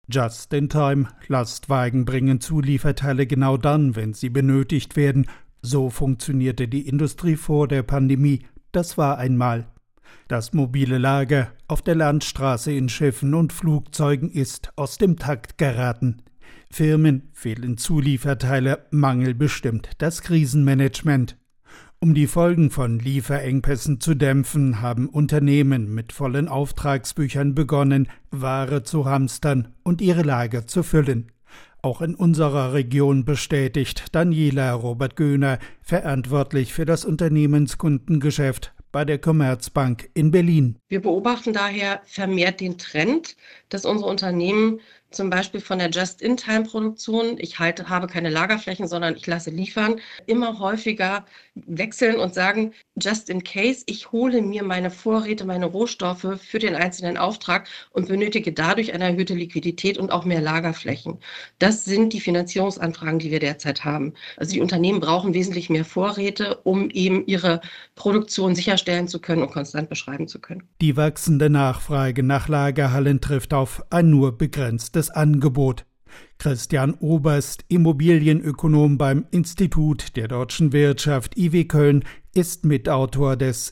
Just in time, Lastwagen bringen Zulieferteile genau dann, wenn sie benötigt werden. So funktionierte die Industrie vor der Pandemie. Das war einmal. Das mobile Lager auf der Landstraße in Schiffen und Flugzeugen ist aus dem Takt geraten. Firmen fehlen Zulieferteile, Mangel bestimmt das Krisenmanagement. Um die Folgen von Lieferengpässen zu dämpfen, haben Unternehmen mit vollen Auftragsbüchern begonnen, Ware zu hamstern und ihre Lager zu füllen. Auch in unserer Region bestätigt Daniela Robert-Göhner, verantwortlich für das Unternehmenskundengeschäft bei der Commerzbank in Berlin. Wir beobachten daher vermehrt den Trend, dass unsere Unternehmen zum Beispiel von der Just-in-Time-Produktion, habe keine Lagerflächen, sondern ich lasse liefern, immer häufiger wechseln und sagen, just in case, ich hole mir meine Vorräte, meine Rohstoffe für den einzelnen Auftrag und benötige dadurch eine erhöhte Liquidität und auch mehr Lagerflächen. Das sind die Finanzierungsanfragen, die wir derzeit haben. Also die Unternehmen brauchen wesentlich mehr Vorräte, um eben ihre Produktion sicherstellen zu können und konstant beschreiben zu können. Die wachsende Nachfrage nach Lagerhallen trifft auf ein nur begrenztes Angebot. Christian Oberst, Immobilienökonom beim Institut der deutschen Wirtschaft IW Köln, ist Mitautor des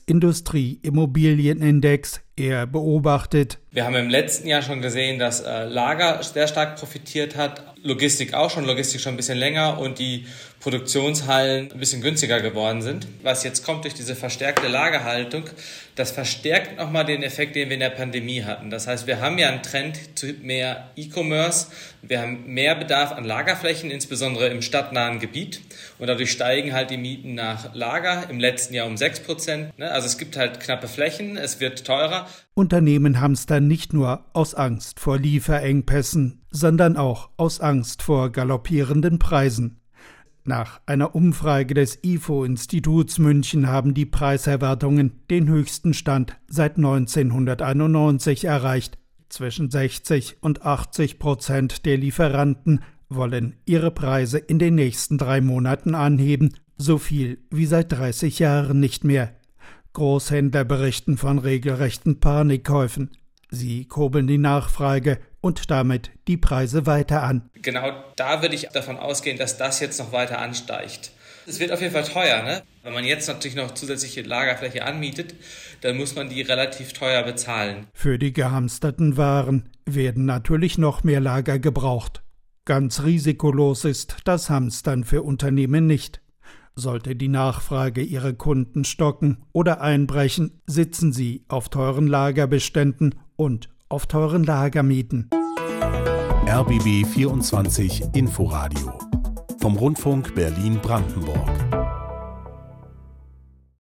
Industrie-Immobilienindex. Er beobachtet: Wir haben im letzten Jahr schon gesehen, dass Lager sehr stark profitiert hat, Logistik schon ein bisschen länger und die Produktionshallen ein bisschen günstiger geworden sind. Was jetzt kommt durch diese verstärkte Lagerhaltung, das verstärkt nochmal den Effekt, den wir in der Pandemie hatten. Das heißt, wir haben ja einen Trend zu mehr E-Commerce, wir haben mehr Bedarf an Lagerflächen, insbesondere im stadtnahen Gebiet, und dadurch steigen halt die Mieten nach Lager im letzten Jahr um 6%. Also es gibt halt knappe Flächen, es wird teurer. Unternehmen hamstern nicht nur aus Angst vor Lieferengpässen, sondern auch aus Angst vor galoppierenden Preisen. Nach einer Umfrage des IFO-Instituts München haben die Preiserwartungen den höchsten Stand seit 1991 erreicht. Zwischen 60% und 80% der Lieferanten wollen ihre Preise in den nächsten 3 Monaten anheben, so viel wie seit 30 Jahren nicht mehr. Großhändler berichten von regelrechten Panikkäufen. Sie kurbeln die Nachfrage und damit die Preise weiter an. Genau da würde ich davon ausgehen, dass das jetzt noch weiter ansteigt. Es wird auf jeden Fall teuer, ne? Wenn man jetzt natürlich noch zusätzliche Lagerfläche anmietet, dann muss man die relativ teuer bezahlen. Für die gehamsterten Waren werden natürlich noch mehr Lager gebraucht. Ganz risikolos ist das Hamstern für Unternehmen nicht. Sollte die Nachfrage ihrer Kunden stocken oder einbrechen, sitzen sie auf teuren Lagerbeständen und auf teuren Lagermieten. RBB 24 Inforadio vom Rundfunk Berlin-Brandenburg.